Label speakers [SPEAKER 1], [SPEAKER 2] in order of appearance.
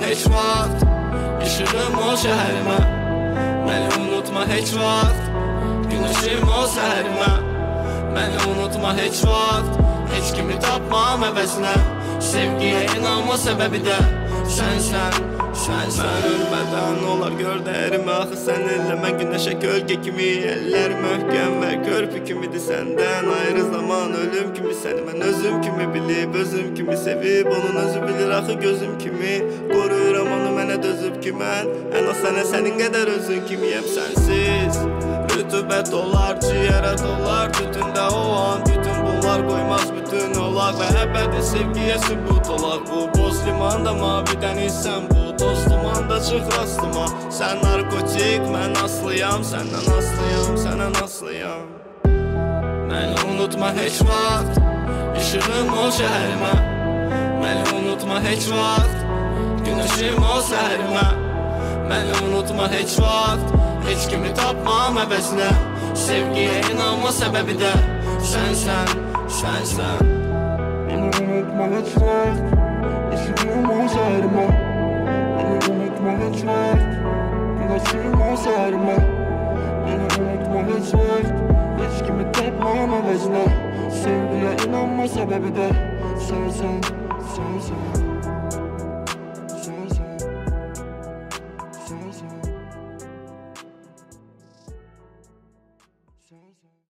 [SPEAKER 1] heç vaxt işığım o şəhərimə. Məni unutma heç vaxt günəşim o səhərimə. Məni unutma heç vaxt heç kimi tapmam əvəzinə. Sevgiyə inanma səbəbi də sənsən, sənsən. Mən ölmədən olar gör dəyərimi, axı sən elləmə günəşə kölgə kimi. Əllər möhkəm və körpü kimidir səndən ayrı zaman ölüm kimi səni mən özüm kimi bilib, özüm kimi sevib, onun özü bilir axı gözüm kimi. Qoruyuram onu mənə dözüb ki mən ən az sənə sənin qədər özün kimiyəm. Sənsiz rütubət olar, ciyərə dolar tütündə o an. Bütün bunlar qoymaz bütün olaq və əbədi sevgiyə sübut olaq. Bu boz limanda mavidən hissən bu toz dumanda çıx rastıma. Sən narkotik, mən aslıyam, səndən aslıyam, sənən aslıyam. Məni unutma heç vaxt işığım o şəhərimə. Məni unutma heç vaxt günəşim o səhərimə. Məni unutma heç vaxt heç kimi tapmam əvəzinə. Sevgiyə inanma səbəbi də sənsən, sənsən.
[SPEAKER 2] Məni unutma heç vaxt işığım o şəhərimə. Məni unutma heç vaxt günəşim o səhərimə. Məni unutma heç vaxt heç kimi tapmam əvəzinə. Sevgiyə inanma səbəbi də sənsən, sənsən.